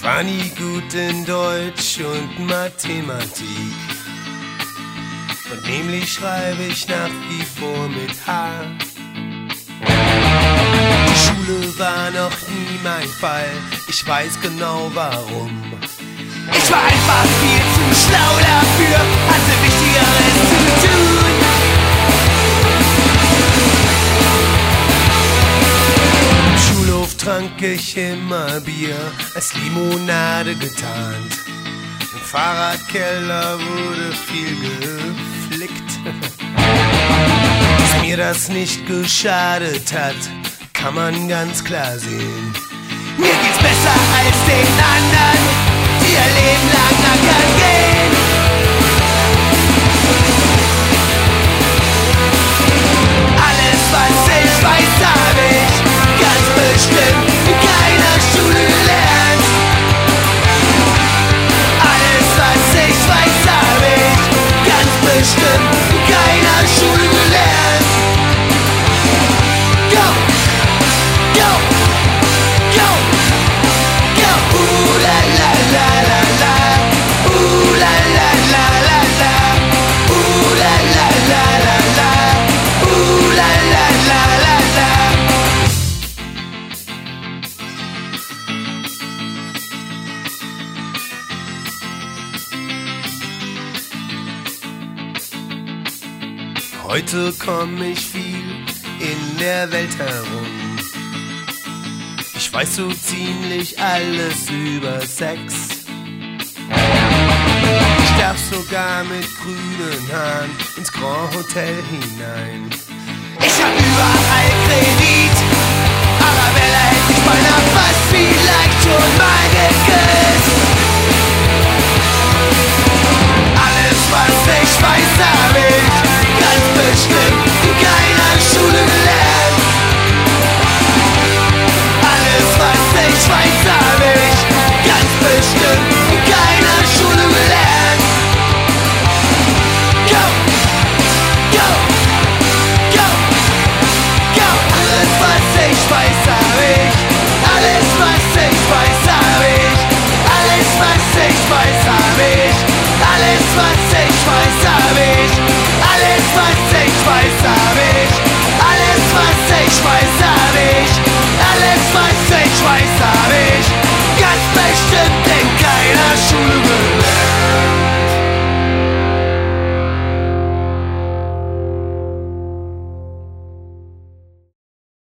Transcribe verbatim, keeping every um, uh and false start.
war nie gut in Deutsch und Mathematik. Und nämlich schreibe ich nach wie vor mit H. Die Schule war noch nie mein Fall, ich weiß genau warum. Ich war einfach viel zu schlau dafür, hatte Wichtigeres zu tun. Im Schulhof trank ich immer Bier, als Limonade getarnt. Im Fahrradkeller wurde viel geflickt. Dass mir das nicht geschadet hat, kann man ganz klar sehen. Mir geht's besser als den anderen, die ihr Leben lang ackern gehen. Alles, was ich weiß, hab ich ganz bestimmt in keiner Schule gelernt. Alles, was ich weiß, hab ich ganz bestimmt in keiner Schule gelernt. Go! Go! Go! Go! Ooh la la la la la. Ooh la la la la la. Ooh la la la la la. Ooh la la la la la. Heute komm ich viel in der Welt herum. Ich weiß so ziemlich alles über Sex. Ich darf sogar mit grünen Haaren ins Grand Hotel hinein. Ich hab überall Kredit, Arabella hätte ich beinahe fast vielleicht schon mal geküsst.